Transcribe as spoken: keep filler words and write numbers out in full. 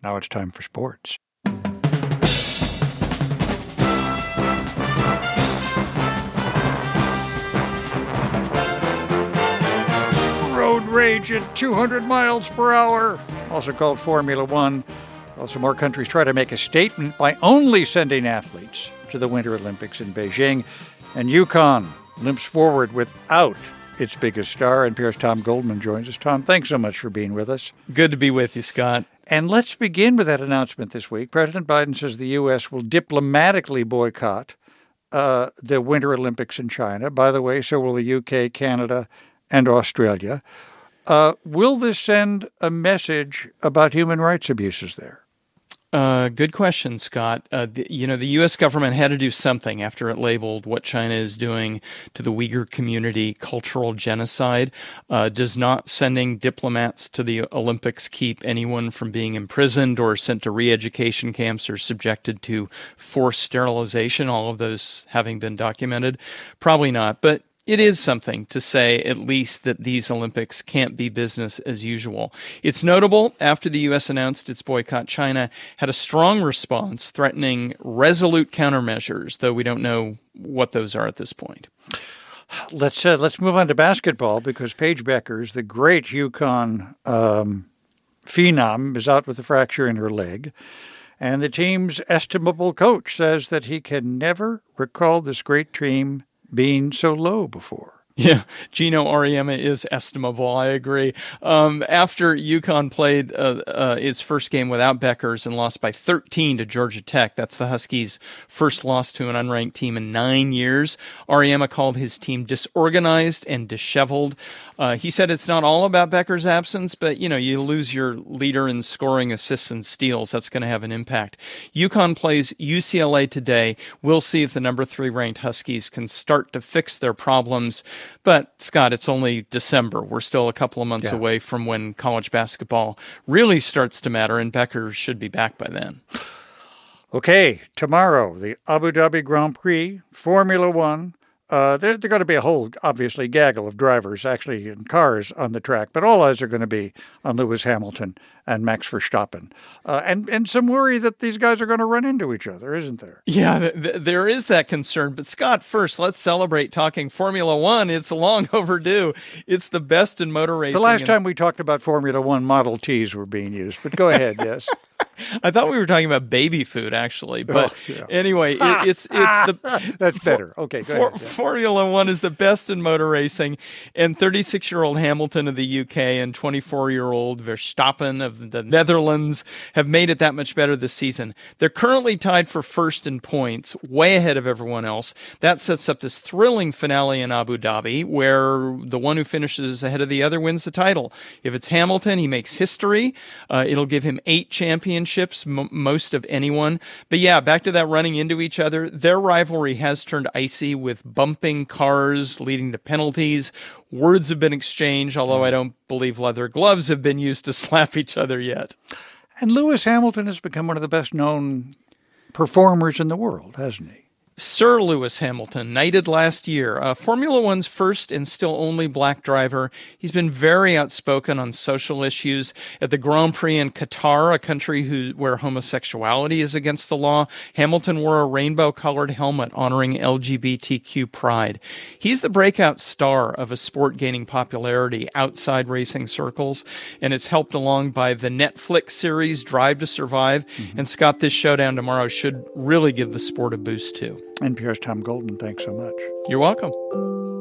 Now it's time for sports. Road rage at two hundred miles per hour, also called Formula One. Also, more countries try to make a statement by only sending athletes to the Winter Olympics in Beijing. And UConn limps forward without its biggest star. N P R's Tom Goldman joins us. Tom, thanks so much for being with us. Good to be with you, Scott. And let's begin with that announcement this week. President Biden says the U S will diplomatically boycott uh, the Winter Olympics in China. By the way, so will the U K, Canada, and Australia. Uh, will this send a message about human rights abuses there? Uh, good question, Scott. Uh, the, you know, the U S government had to do something after it labeled what China is doing to the Uyghur community cultural genocide. Uh, does not sending diplomats to the Olympics keep anyone from being imprisoned or sent to re-education camps or subjected to forced sterilization, all of those having been documented? Probably not, but it is something to say, at least, that these Olympics can't be business as usual. It's notable, after the U S announced its boycott, China had a strong response threatening resolute countermeasures, though we don't know what those are at this point. Let's uh, let's move on to basketball, because Paige Beckers, the great UConn um, phenom, is out with a fracture in her leg. And the team's estimable coach says that he can never recall this great team being so low before. Yeah, Gino Auriemma is estimable. I agree. Um, after UConn played uh, uh, its first game without Beckers and lost by thirteen to Georgia Tech, that's the Huskies' first loss to an unranked team in nine years, Auriemma called his team disorganized and disheveled. Uh, he said it's not all about Beckers' absence, but, you know, you lose your leader in scoring, assists, and steals. That's going to have an impact. UConn plays U C L A today. We'll see if the number three ranked Huskies can start to fix their problems. But, Scott, it's only December. We're still a couple of months yeah. away from when college basketball really starts to matter, and Beckers should be back by then. Okay, tomorrow, the Abu Dhabi Grand Prix, Formula One. Uh, there, there are going to be a whole, obviously, gaggle of drivers actually in cars on the track, but all eyes are going to be on Lewis Hamilton and Max Verstappen. Uh, and, and some worry that these guys are going to run into each other, isn't there? Yeah, th- th- there is that concern. But, Scott, first, let's celebrate talking Formula One. It's long overdue. It's the best in motor racing. The last and- time we talked about Formula One, Model Ts were being used. But go ahead, yes. I thought we were talking about baby food, actually. But oh, yeah. anyway, it, it's it's the that's better. Okay, go for, ahead. Yeah. Formula One is the best in motor racing, and thirty-six-year-old Hamilton of the U K and twenty-four-year-old Verstappen of the Netherlands have made it that much better this season. They're currently tied for first in points, way ahead of everyone else. That sets up this thrilling finale in Abu Dhabi, where the one who finishes ahead of the other wins the title. If it's Hamilton, he makes history. Uh, it'll give him eight championships. M- most of anyone. But yeah, back to that running into each other. Their rivalry has turned icy with bumping cars leading to penalties. Words have been exchanged, although I don't believe leather gloves have been used to slap each other yet. And Lewis Hamilton has become one of the best known performers in the world, hasn't he? Sir Lewis Hamilton, knighted last year, uh, Formula One's first and still only black driver. He's been very outspoken on social issues. At the Grand Prix in Qatar, a country who, where homosexuality is against the law, Hamilton wore a rainbow-colored helmet honoring L G B T Q pride. He's the breakout star of a sport gaining popularity outside racing circles, and it's helped along by the Netflix series Drive to Survive. Mm-hmm. And, Scott, this showdown tomorrow should really give the sport a boost, too. N P R's Tom Goldman, thanks so much. You're welcome.